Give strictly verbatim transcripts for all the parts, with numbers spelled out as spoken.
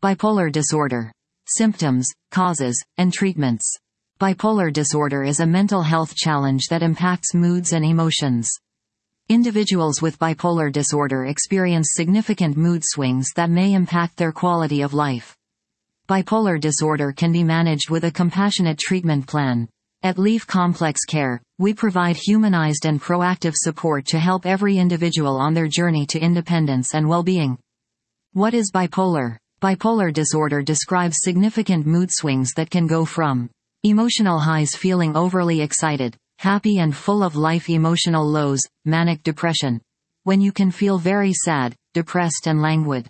Bipolar disorder. Symptoms, causes, and treatments. Bipolar disorder is a mental health challenge that impacts moods and emotions. Individuals with bipolar disorder experience significant mood swings that may impact their quality of life. Bipolar disorder can be managed with a compassionate treatment plan. At Leaf Complex Care, we provide humanized and proactive support to help every individual on their journey to independence and well-being. What is bipolar? Bipolar disorder describes significant mood swings that can go from emotional highs, feeling overly excited, happy and full of life, emotional lows, manic depression, when you can feel very sad, depressed and languid.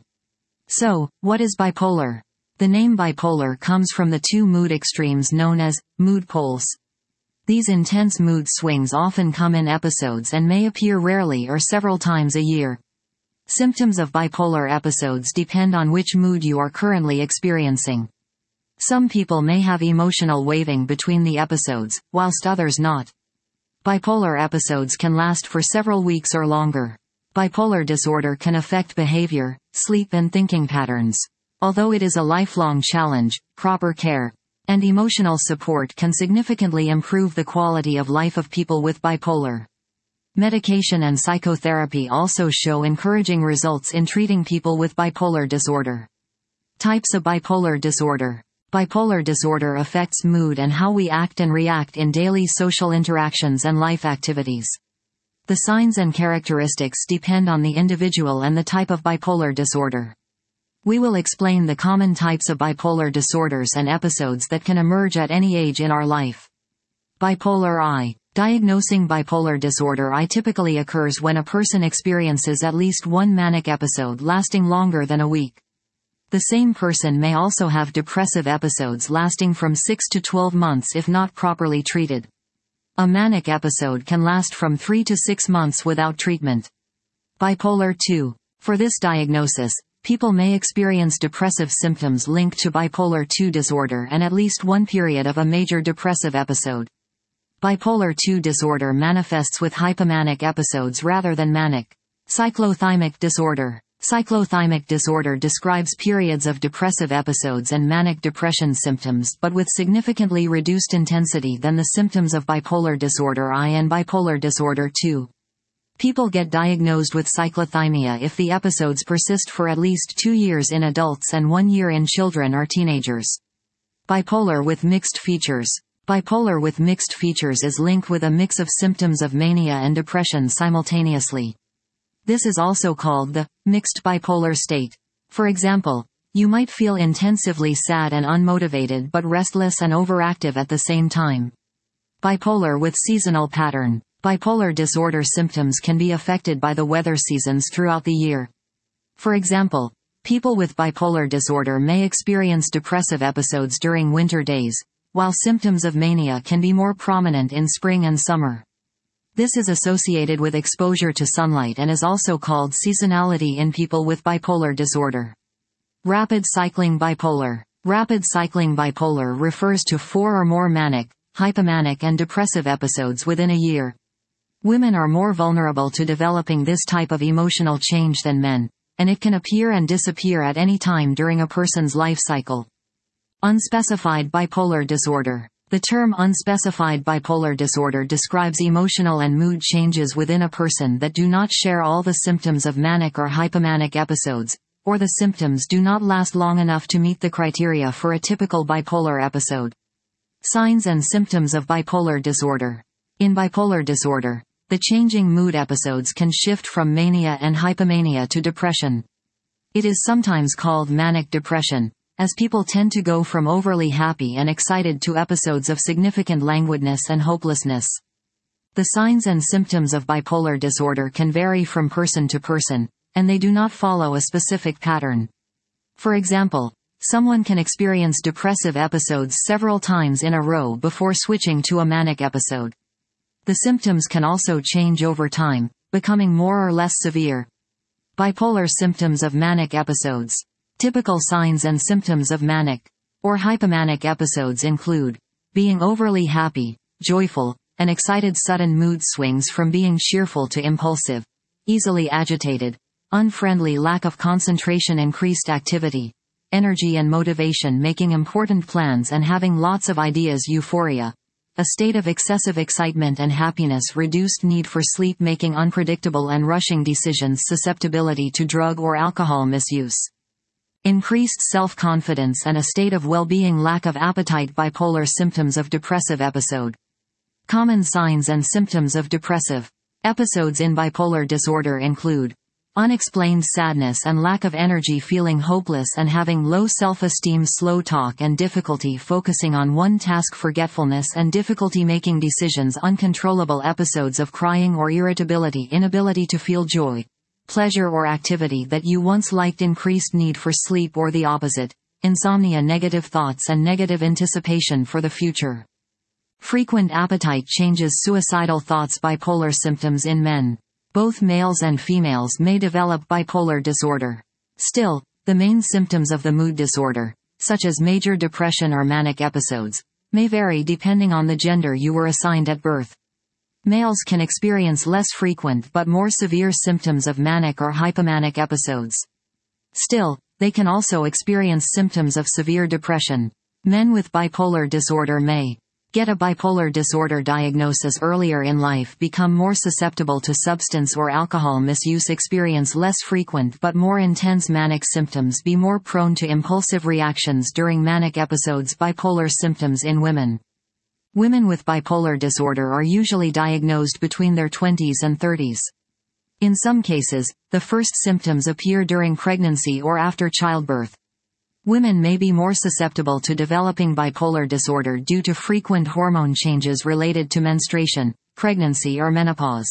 So, what is bipolar? The name bipolar comes from the two mood extremes known as mood poles. These intense mood swings often come in episodes and may appear rarely or several times a year. Symptoms of bipolar episodes depend on which mood you are currently experiencing. Some people may have emotional waving between the episodes, whilst others not. Bipolar episodes can last for several weeks or longer. Bipolar disorder can affect behavior, sleep and thinking patterns. Although it is a lifelong challenge, proper care and emotional support can significantly improve the quality of life of people with bipolar. Medication and psychotherapy also show encouraging results in treating people with bipolar disorder. Types of bipolar disorder. Bipolar disorder affects mood and how we act and react in daily social interactions and life activities. The signs and characteristics depend on the individual and the type of bipolar disorder. We will explain the common types of bipolar disorders and episodes that can emerge at any age in our life. Bipolar I. Diagnosing bipolar disorder I typically occurs when a person experiences at least one manic episode lasting longer than a week. The same person may also have depressive episodes lasting from six to twelve months if not properly treated. A manic episode can last from three to six months without treatment. Bipolar two. For this diagnosis, people may experience depressive symptoms linked to bipolar two disorder and at least one period of a major depressive episode. Bipolar two disorder manifests with hypomanic episodes rather than manic. Cyclothymic disorder. Cyclothymic disorder describes periods of depressive episodes and manic depression symptoms but with significantly reduced intensity than the symptoms of bipolar disorder I and bipolar disorder two. People get diagnosed with cyclothymia if the episodes persist for at least two years in adults and one year in children or teenagers. Bipolar with mixed features. Bipolar with mixed features is linked with a mix of symptoms of mania and depression simultaneously. This is also called the mixed bipolar state. For example, you might feel intensively sad and unmotivated but restless and overactive at the same time. Bipolar with seasonal pattern. Bipolar disorder symptoms can be affected by the weather seasons throughout the year. For example, people with bipolar disorder may experience depressive episodes during winter days, while symptoms of mania can be more prominent in spring and summer. This is associated with exposure to sunlight and is also called seasonality in people with bipolar disorder. Rapid cycling bipolar. Rapid cycling bipolar refers to four or more manic, hypomanic and depressive episodes within a year. Women are more vulnerable to developing this type of emotional change than men, and it can appear and disappear at any time during a person's life cycle. Unspecified bipolar disorder. The term unspecified bipolar disorder describes emotional and mood changes within a person that do not share all the symptoms of manic or hypomanic episodes, or the symptoms do not last long enough to meet the criteria for a typical bipolar episode. Signs and symptoms of bipolar disorder. In bipolar disorder, the changing mood episodes can shift from mania and hypomania to depression. It is sometimes called manic depression, as people tend to go from overly happy and excited to episodes of significant languidness and hopelessness. The signs and symptoms of bipolar disorder can vary from person to person, and they do not follow a specific pattern. For example, someone can experience depressive episodes several times in a row before switching to a manic episode. The symptoms can also change over time, becoming more or less severe. Bipolar symptoms of manic episodes. Typical signs and symptoms of manic or hypomanic episodes include being overly happy, joyful, and excited, sudden mood swings from being cheerful to impulsive, easily agitated, unfriendly, lack of concentration, increased activity, energy and motivation, making important plans and having lots of ideas. Euphoria, a state of excessive excitement and happiness. Reduced need for sleep, making unpredictable and rushing decisions. Susceptibility to drug or alcohol misuse. Increased self-confidence and a state of well-being. Lack of appetite. Bipolar symptoms of depressive episode. Common signs and symptoms of depressive episodes in bipolar disorder include unexplained sadness and lack of energy, feeling hopeless and having low self-esteem, slow talk and difficulty focusing on one task, forgetfulness and difficulty making decisions, uncontrollable episodes of crying or irritability, inability to feel joy, pleasure or activity that you once liked, increased need for sleep or the opposite, insomnia, negative thoughts and negative anticipation for the future. Frequent appetite changes, suicidal thoughts. Bipolar symptoms in men. Both males and females may develop bipolar disorder. Still, the main symptoms of the mood disorder, such as major depression or manic episodes, may vary depending on the gender you were assigned at birth. Males can experience less frequent but more severe symptoms of manic or hypomanic episodes. Still, they can also experience symptoms of severe depression. Men with bipolar disorder may get a bipolar disorder diagnosis earlier in life, become more susceptible to substance or alcohol misuse, experience less frequent but more intense manic symptoms, be more prone to impulsive reactions during manic episodes. Bipolar symptoms in women. Women with bipolar disorder are usually diagnosed between their twenties and thirties. In some cases, the first symptoms appear during pregnancy or after childbirth. Women may be more susceptible to developing bipolar disorder due to frequent hormone changes related to menstruation, pregnancy or menopause.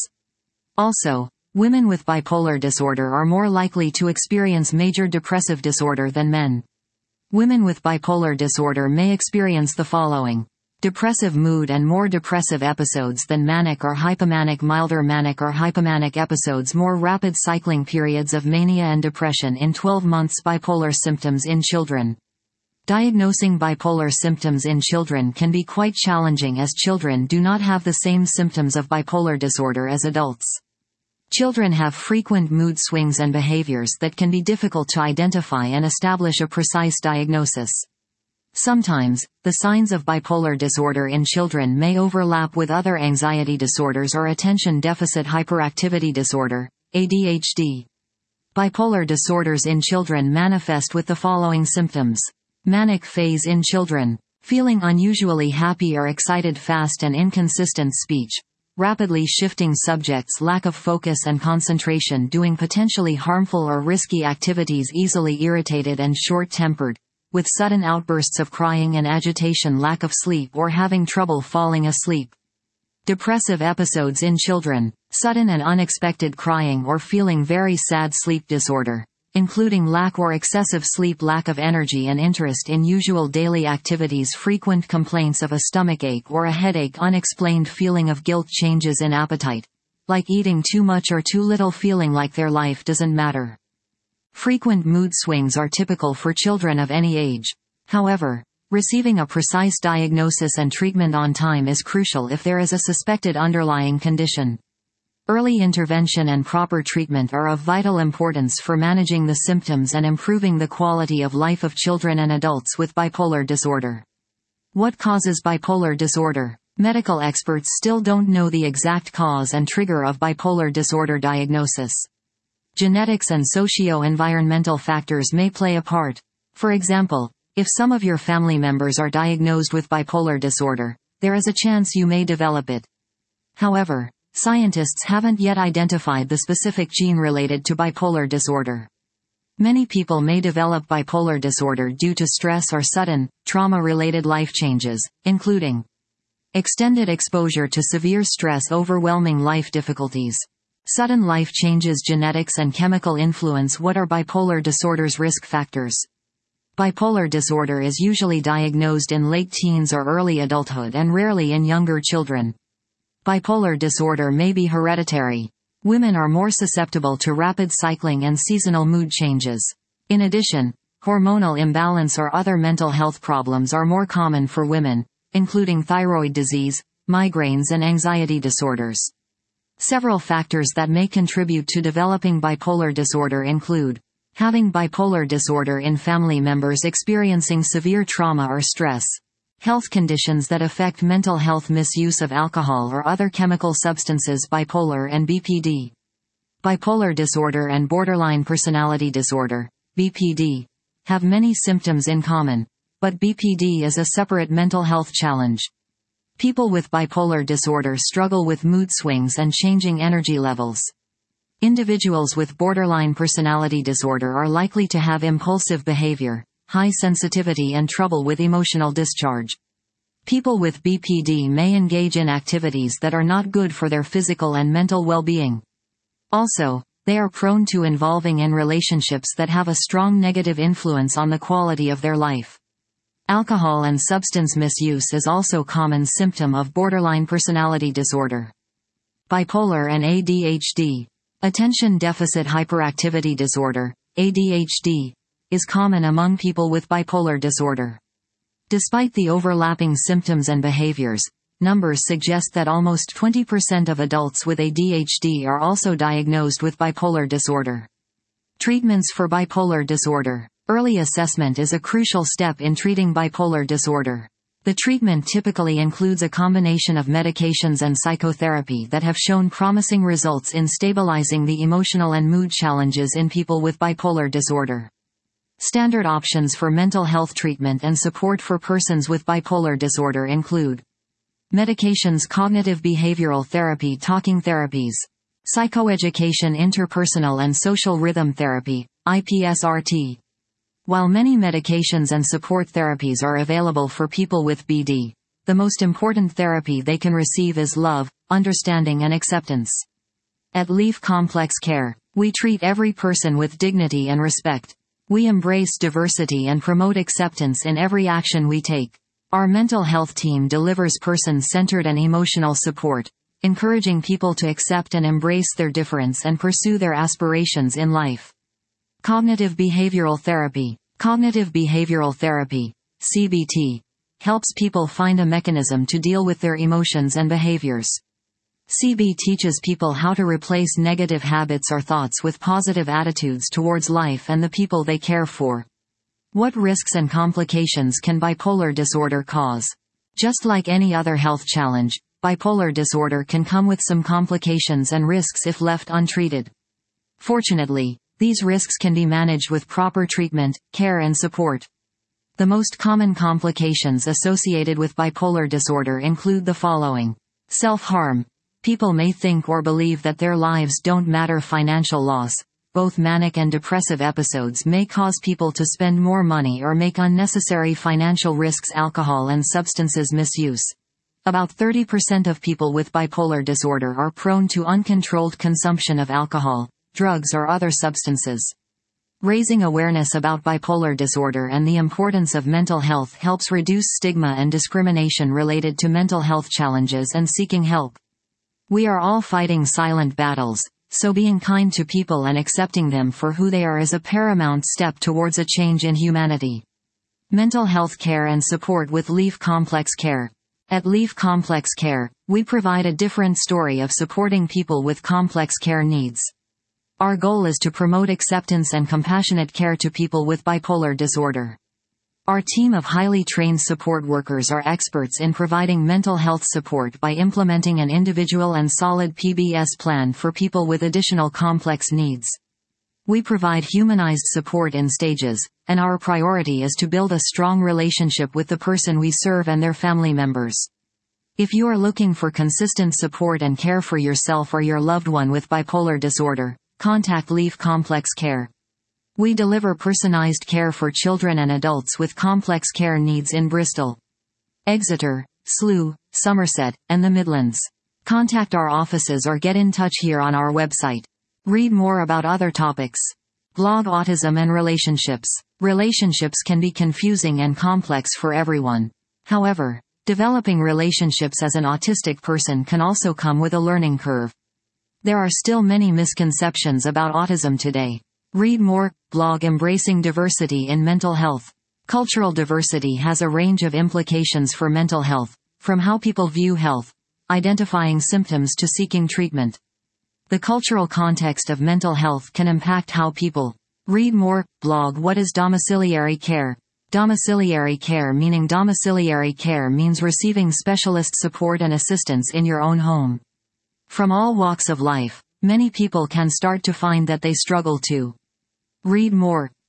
Also, women with bipolar disorder are more likely to experience major depressive disorder than men. Women with bipolar disorder may experience the following: depressive mood and more depressive episodes than manic or hypomanic, milder manic or hypomanic episodes, more rapid cycling periods of mania and depression in twelve months. Bipolar symptoms in children. Diagnosing bipolar symptoms in children can be quite challenging, as children do not have the same symptoms of bipolar disorder as adults. Children have frequent mood swings and behaviors that can be difficult to identify and establish a precise diagnosis. Sometimes, the signs of bipolar disorder in children may overlap with other anxiety disorders or attention deficit hyperactivity disorder, A D H D. Bipolar disorders in children manifest with the following symptoms. Manic phase in children. Feeling unusually happy or excited, fast and inconsistent speech, rapidly shifting subjects, lack of focus and concentration, doing potentially harmful or risky activities, easily irritated and short-tempered, with sudden outbursts of crying and agitation, lack of sleep or having trouble falling asleep. Depressive episodes in children. Sudden and unexpected crying or feeling very sad. Sleep disorder, including lack or excessive sleep, lack of energy and interest in usual daily activities, frequent complaints of a stomachache or a headache, unexplained feeling of guilt, changes in appetite, like eating too much or too little, feeling like their life doesn't matter. Frequent mood swings are typical for children of any age. However, receiving a precise diagnosis and treatment on time is crucial if there is a suspected underlying condition. Early intervention and proper treatment are of vital importance for managing the symptoms and improving the quality of life of children and adults with bipolar disorder. What causes bipolar disorder? Medical experts still don't know the exact cause and trigger of bipolar disorder diagnosis. Genetics and socio-environmental factors may play a part. For example, if some of your family members are diagnosed with bipolar disorder, there is a chance you may develop it. However, scientists haven't yet identified the specific gene related to bipolar disorder. Many people may develop bipolar disorder due to stress or sudden, trauma-related life changes, including extended exposure to severe stress, overwhelming life difficulties, sudden life changes. Genetics and chemical influence. What are bipolar disorder's risk factors? Bipolar disorder is usually diagnosed in late teens or early adulthood and rarely in younger children. Bipolar disorder may be hereditary. Women are more susceptible to rapid cycling and seasonal mood changes. In addition, hormonal imbalance or other mental health problems are more common for women, including thyroid disease, migraines and anxiety disorders. Several factors that may contribute to developing bipolar disorder include Having bipolar disorder in family members experiencing severe trauma or stress. Health conditions that affect mental health: misuse of alcohol or other chemical substances. Bipolar and B P D. Bipolar disorder and borderline personality disorder, B P D, have many symptoms in common, but B P D is a separate mental health challenge. People with bipolar disorder struggle with mood swings and changing energy levels. Individuals with borderline personality disorder are likely to have impulsive behavior, high sensitivity and trouble with emotional discharge. People with B P D may engage in activities that are not good for their physical and mental well-being. Also, they are prone to involving in relationships that have a strong negative influence on the quality of their life. Alcohol and substance misuse is also a common symptom of borderline personality disorder. Bipolar and A D H D. Attention deficit hyperactivity disorder, A D H D, is common among people with bipolar disorder. Despite the overlapping symptoms and behaviors, numbers suggest that almost twenty percent of adults with A D H D are also diagnosed with bipolar disorder. Treatments for bipolar disorder. Early assessment is a crucial step in treating bipolar disorder. The treatment typically includes a combination of medications and psychotherapy that have shown promising results in stabilizing the emotional and mood challenges in people with bipolar disorder. Standard options for mental health treatment and support for persons with bipolar disorder include medications, cognitive behavioral therapy, talking therapies, psychoeducation, interpersonal and social rhythm therapy, I P S R T. While many medications and support therapies are available for people with B D, the most important therapy they can receive is love, understanding and acceptance. At Leaf Complex Care, we treat every person with dignity and respect. We embrace diversity and promote acceptance in every action we take. Our mental health team delivers person-centered and emotional support, encouraging people to accept and embrace their difference and pursue their aspirations in life. Cognitive behavioral therapy. Cognitive behavioral therapy, C B T, helps people find a mechanism to deal with their emotions and behaviors. C B T teaches people how to replace negative habits or thoughts with positive attitudes towards life and the people they care for. What risks and complications can bipolar disorder cause? Just like any other health challenge, bipolar disorder can come with some complications and risks if left untreated. Fortunately, these risks can be managed with proper treatment, care and support. The most common complications associated with bipolar disorder include the following. Self-harm. People may think or believe that their lives don't matter. Financial loss. Both manic and depressive episodes may cause people to spend more money or make unnecessary financial risks. Alcohol and substances misuse. About thirty percent of people with bipolar disorder are prone to uncontrolled consumption of alcohol, drugs or other substances. Raising awareness about bipolar disorder and the importance of mental health helps reduce stigma and discrimination related to mental health challenges and seeking help. We are all fighting silent battles, so being kind to people and accepting them for who they are is a paramount step towards a change in humanity. Mental health care and support with Leaf Complex Care. At Leaf Complex Care, we provide a different story of supporting people with complex care needs. Our goal is to promote acceptance and compassionate care to people with bipolar disorder. Our team of highly trained support workers are experts in providing mental health support by implementing an individual and solid P B S plan for people with additional complex needs. We provide humanized support in stages, and our priority is to build a strong relationship with the person we serve and their family members. If you are looking for consistent support and care for yourself or your loved one with bipolar disorder, contact Leaf Complex Care. We deliver personalized care for children and adults with complex care needs in Bristol, Exeter, Slough, Somerset, and the Midlands. Contact our offices or get in touch here on our website. Read more about other topics. Blog Autism and Relationships. Relationships can be confusing and complex for everyone. However, developing relationships as an autistic person can also come with a learning curve. There are still many misconceptions about autism today. Read more. Blog Embracing Diversity in Mental Health. Cultural diversity has a range of implications for mental health, from how people view health, identifying symptoms to seeking treatment. The cultural context of mental health can impact how people Read more. Blog. What is domiciliary care? Domiciliary care meaning domiciliary care means receiving specialist support and assistance in your own home. From all walks of life, many people can start to find that they struggle to read more.